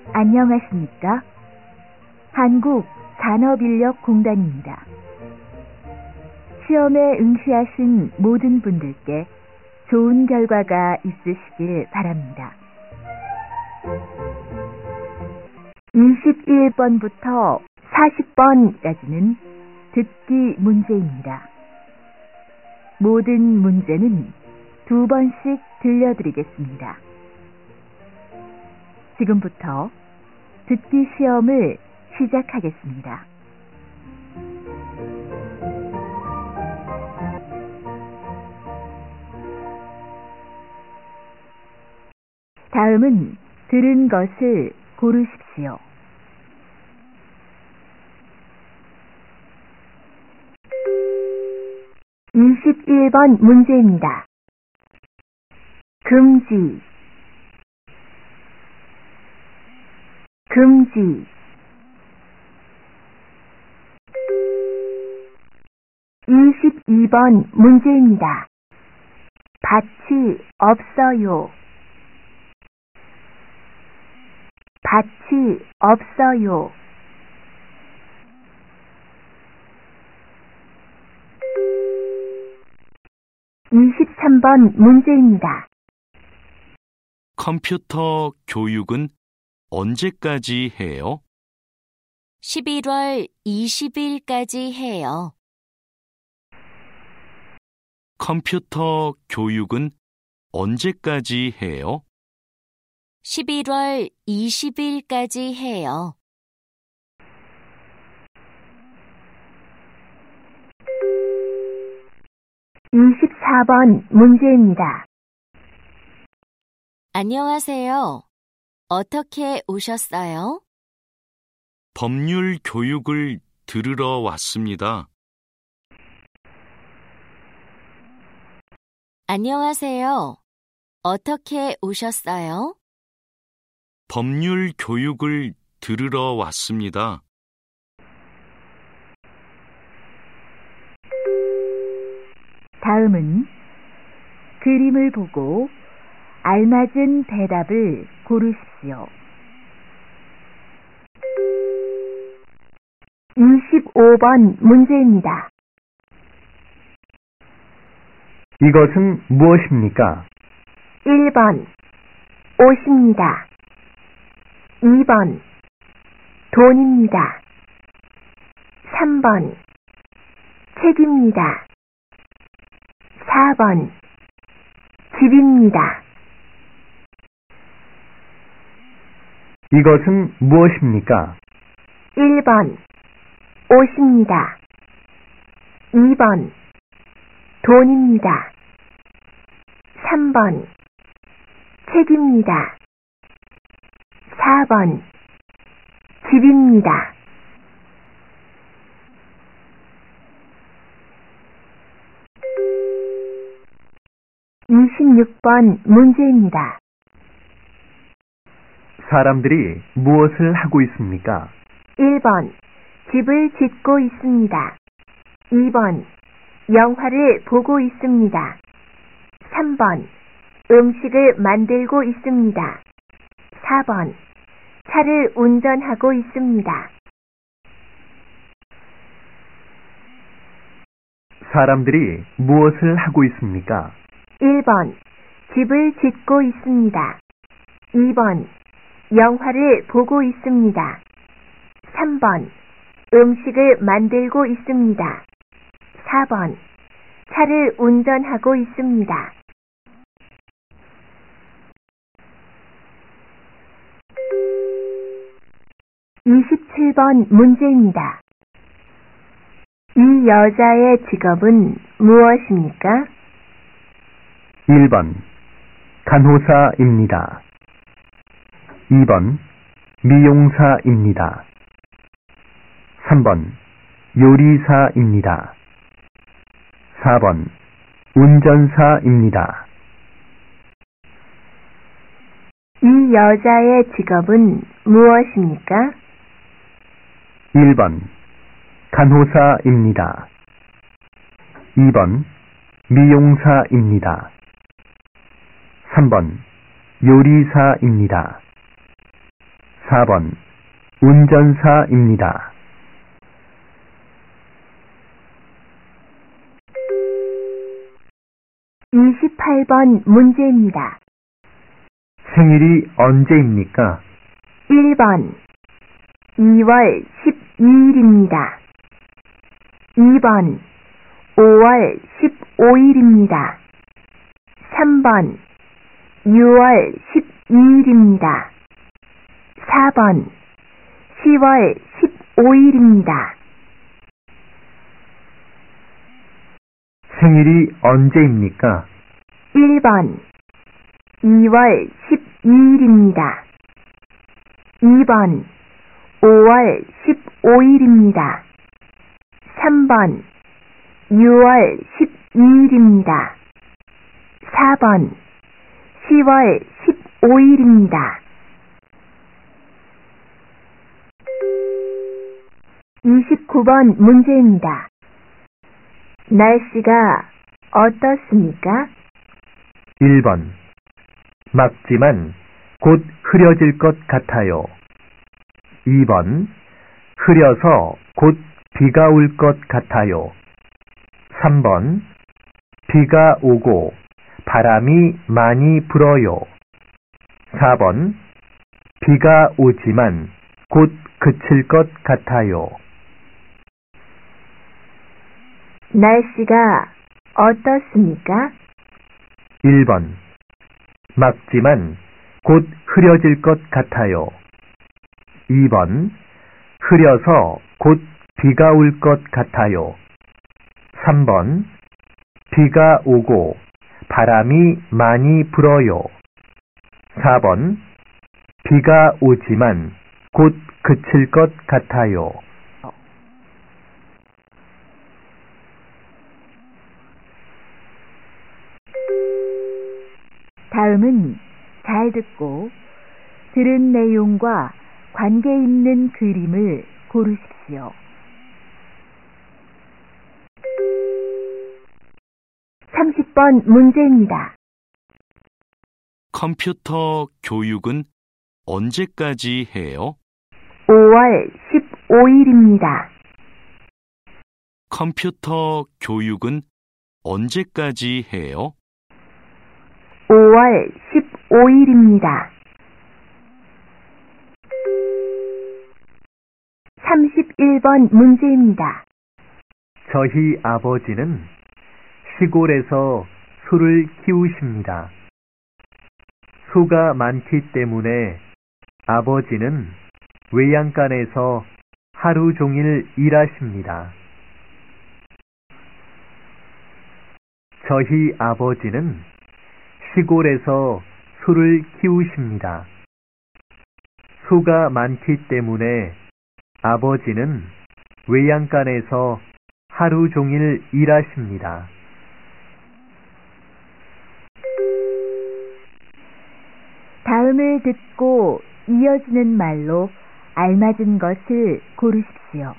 안녕하십니까? 한국산업인력공단입니다. 시험에 응시하신 모든 분들께 좋은 결과가 있으시길 바랍니다. 21번부터 40번까지는 듣기 문제입니다. 모든 문제는 2번씩 들려드리겠습니다. 지금부터 듣기 시험을 시작하겠습니다. 다음은 들은 것을 고르십시오. (21번) 문제입니다. 금지, 금지. 22번 문제입니다. 밭이 없어요. 밭이 없어요. 23번 문제입니다. 컴퓨터 교육은 언제까지 해요? 11월 20일까지 해요. 컴퓨터 교육은 언제까지 해요? 11월 20일까지 해요. 24번 문제입니다. 안녕하세요. 어떻게 오셨어요? 법률 교육을 들으러 왔습니다. 안녕하세요. 어떻게 오셨어요? 법률 교육을 들으러 왔습니다. 다음은 그림을 보고 알맞은 대답을 고르십시오. 25번 문제입니다. 이것은 무엇입니까? 1번 옷입니다. 2번 돈입니다. 3번 책입니다. 4번 집입니다. 이것은 무엇입니까? 1번 옷입니다. 2번 돈입니다. 3번 책입니다. 4번 집입니다. 26번 문제입니다. 사람들이 무엇을 하고 있습니까? 1번 집을 짓고 있습니다. 2번 영화를 보고 있습니다. 3번 음식을 만들고 있습니다. 4번 차를 운전하고 있습니다. 사람들이 무엇을 하고 있습니까? 1번 집을 짓고 있습니다. 2번 영화를 보고 있습니다. 3번 음식을 만들고 있습니다. 4번 차를 운전하고 있습니다. 27번 문제입니다. 이 여자의 직업은 무엇입니까? 1번 간호사입니다. 2번 미용사입니다. 3번 요리사입니다. 4번 운전사입니다. 이 여자의 직업은 무엇입니까? 1번 간호사입니다. 2번 미용사입니다. 3번 요리사입니다. 4번 운전사입니다. 28번 문제입니다. 생일이 언제입니까? 1번 2월 12일입니다. 2번 5월 15일입니다. 3번 6월 12일입니다. 4번 10월 15일입니다. 생일이 언제입니까? 1번 2월 12일입니다. 2번 5월 15일입니다. 3번 6월 12일입니다. 4번 10월 15일입니다. 29번 문제입니다. 날씨가 어떻습니까? 1번 맑지만 곧 흐려질 것 같아요. 2번 흐려서 곧 비가 올 것 같아요. 3번 비가 오고 바람이 많이 불어요. 4번 비가 오지만 곧 그칠 것 같아요. 날씨가 어떻습니까? 1번 맑지만 곧 흐려질 것 같아요. 2번 흐려서 곧 비가 올 것 같아요. 3번 비가 오고 바람이 많이 불어요. 4번 비가 오지만 곧 그칠 것 같아요. 다음은 잘 듣고 들은 내용과 관계 있는 그림을 고르십시오. 30번 문제입니다. 컴퓨터 교육은 언제까지 해요? 5월 15일입니다. 컴퓨터 교육은 언제까지 해요? 5월 15일입니다. 31번 문제입니다. 저희 아버지는 시골에서 소를 키우십니다. 소가 많기 때문에 아버지는 외양간에서 하루 종일 일하십니다. 저희 아버지는 시골에서 소를 키우십니다. 소가 많기 때문에 아버지는 외양간에서 하루 종일 일하십니다. 다음을 듣고 이어지는 말로 알맞은 것을 고르십시오.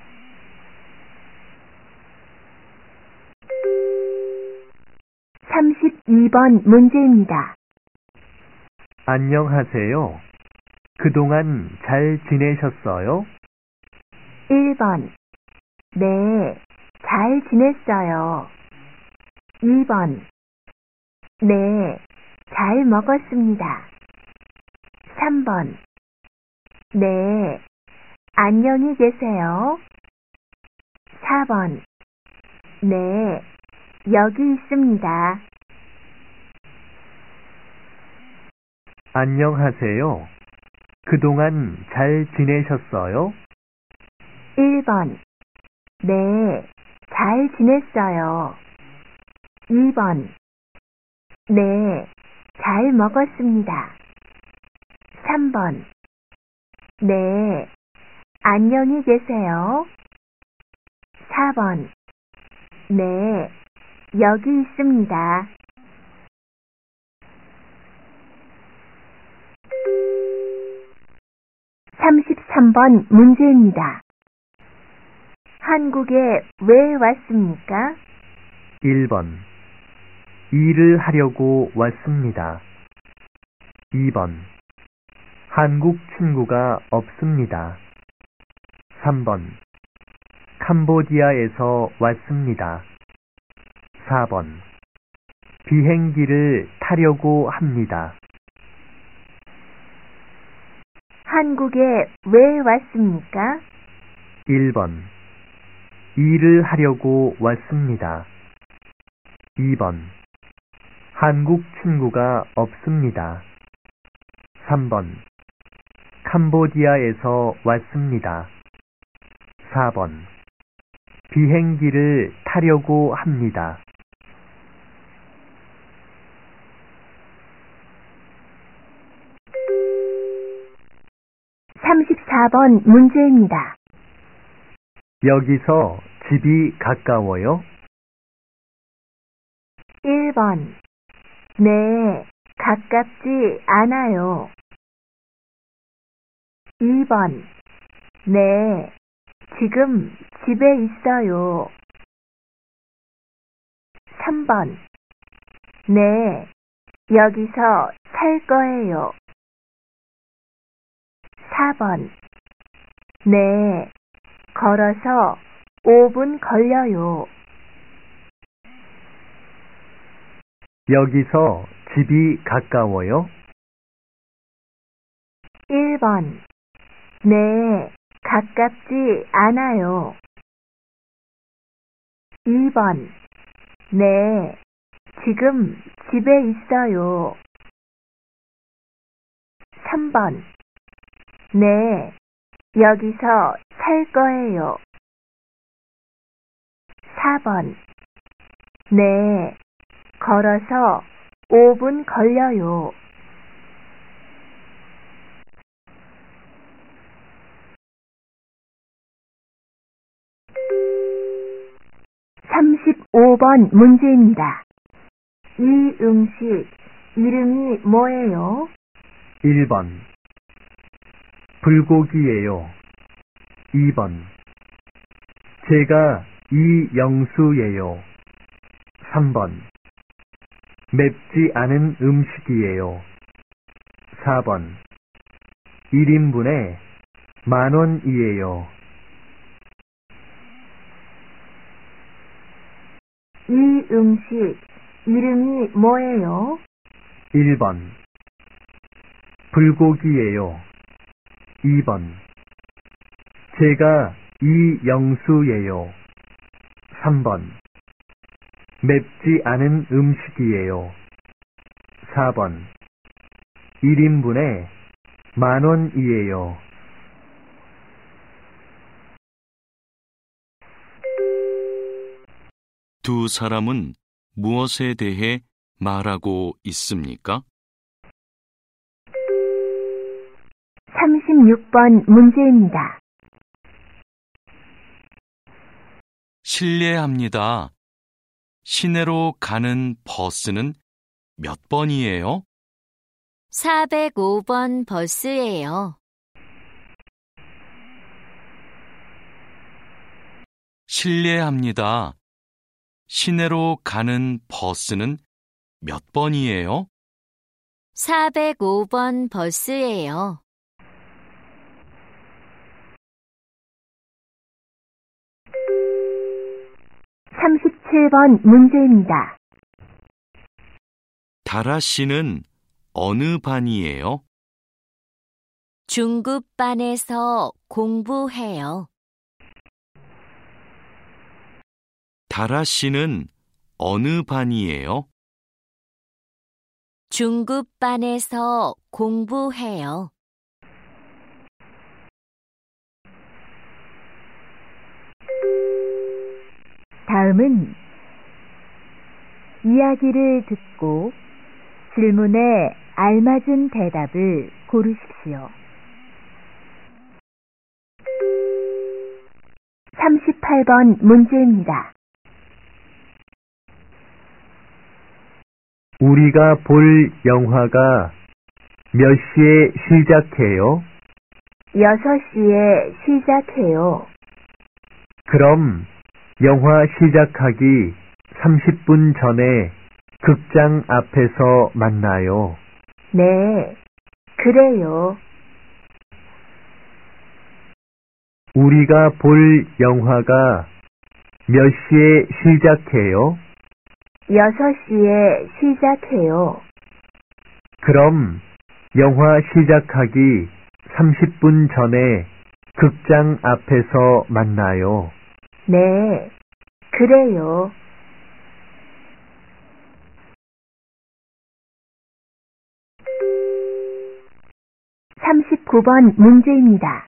(32번) 문제입니다. 안녕하세요. 그동안 잘 지내셨어요? 1번 네, 잘 지냈어요. 2번 네, 잘 먹었습니다. 3번 네, 안녕히 계세요. 4번 네, 여기 있습니다. 안녕하세요. 그동안 잘 지내셨어요? 1번 네, 잘 지냈어요. 2번 네, 잘 먹었습니다. 3번 네, 안녕히 계세요. 4번 네, 여기 있습니다. (33번) 문제입니다. 한국에 왜 왔습니까? 1번 일을 하려고 왔습니다. 2번 한국 친구가 없습니다. 3번 캄보디아에서 왔습니다. 4번 비행기를 타려고 합니다. 한국에 왜 왔습니까? 1번 일을 하려고 왔습니다. 2번 한국 친구가 없습니다. 3번 캄보디아에서 왔습니다. 4번 비행기를 타려고 합니다. (34번) 문제입니다. 여기서 집이 가까워요? 1번 네, 가깝지 않아요. 2번 네, 지금 집에 있어요. 3번 네, 여기서 살 거예요. 4번 네, 걸어서 5분 걸려요. 여기서 집이 가까워요? 1번 네, 가깝지 않아요. 2번 네, 지금 집에 있어요. 3번 네, 여기서 살 거예요. 4번 네, 걸어서 5분 걸려요. (35번) 문제입니다. 이 음식 이름이 뭐예요? 1번 불고기예요. 2번 제가 이영수예요. 3번 맵지 않은 음식이에요. 4번 1인분에 10,000원이에요. 이 음식 이름이 뭐예요? 1번 불고기예요. 2번 제가 이영수예요. 3번 맵지 않은 음식이에요. 4번 1인분에 10,000원이에요. 두 사람은 무엇에 대해 말하고 있습니까? 36번 문제입니다. 실례합니다. 시내로 가는 버스는 몇 번이에요? 405번 버스예요. 실례합니다. 시내로 가는 버스는 몇 번이에요? 405번 버스예요. (37번) 문제입니다. 다라 씨는 어느 반이에요? 중급반에서 공부해요. 다라 씨는 어느 반이에요? 중급반에서 공부해요. 다음은 이야기를 듣고 질문에 알맞은 대답을 고르십시오. 38번 문제입니다. 우리가 볼 영화가 몇 시에 시작해요? 6시에 시작해요. 그럼 영화 시작하기 30분 전에 극장 앞에서 만나요. 네, 그래요. 우리가 볼 영화가 몇 시에 시작해요? 6시에 시작해요. 그럼 영화 시작하기 30분 전에 극장 앞에서 만나요. 네, 그래요. (39번) 문제입니다.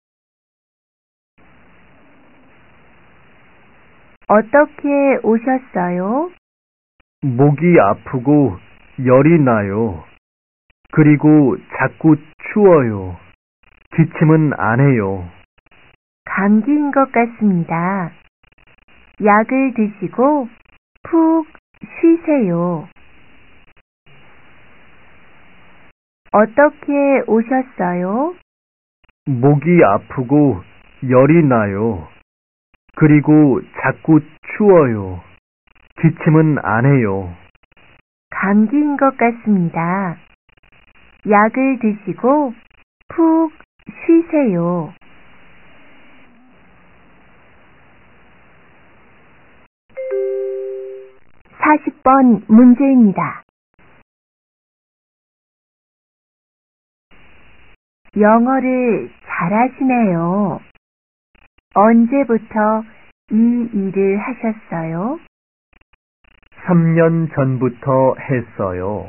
어떻게 오셨어요? 목이 아프고 열이 나요. 그리고 자꾸 추워요. 기침은 안 해요. 감기인 것 같습니다. 약을 드시고 푹 쉬세요. 어떻게 오셨어요? 목이 아프고 열이 나요. 그리고 자꾸 추워요. 기침은 안 해요. 감기인 것 같습니다. 약을 드시고 푹 쉬세요. (40번) 문제입니다. 영어를 잘하시네요. 언제부터 이 일을 하셨어요? 3년 전부터 했어요.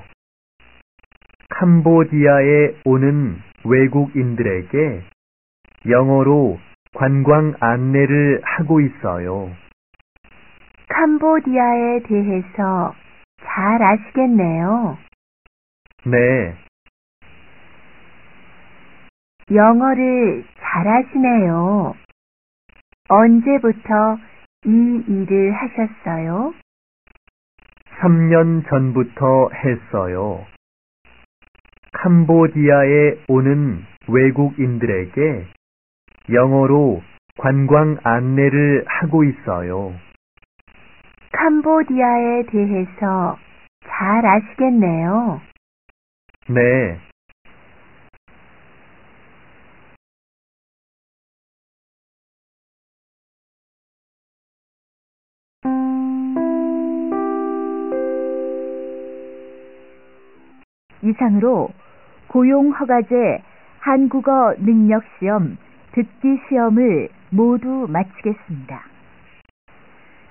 캄보디아에 오는 외국인들에게 영어로 관광 안내를 하고 있어요. 캄보디아에 대해서 잘 아시겠네요. 네, 영어를 잘하시네요. 언제부터 이 일을 하셨어요? 3년 전부터 했어요. 캄보디아에 오는 외국인들에게 영어로 관광 안내를 하고 있어요. 캄보디아에 대해서 잘 아시겠네요. 네, 이상으로 고용허가제 한국어 능력시험 듣기 시험을 모두 마치겠습니다.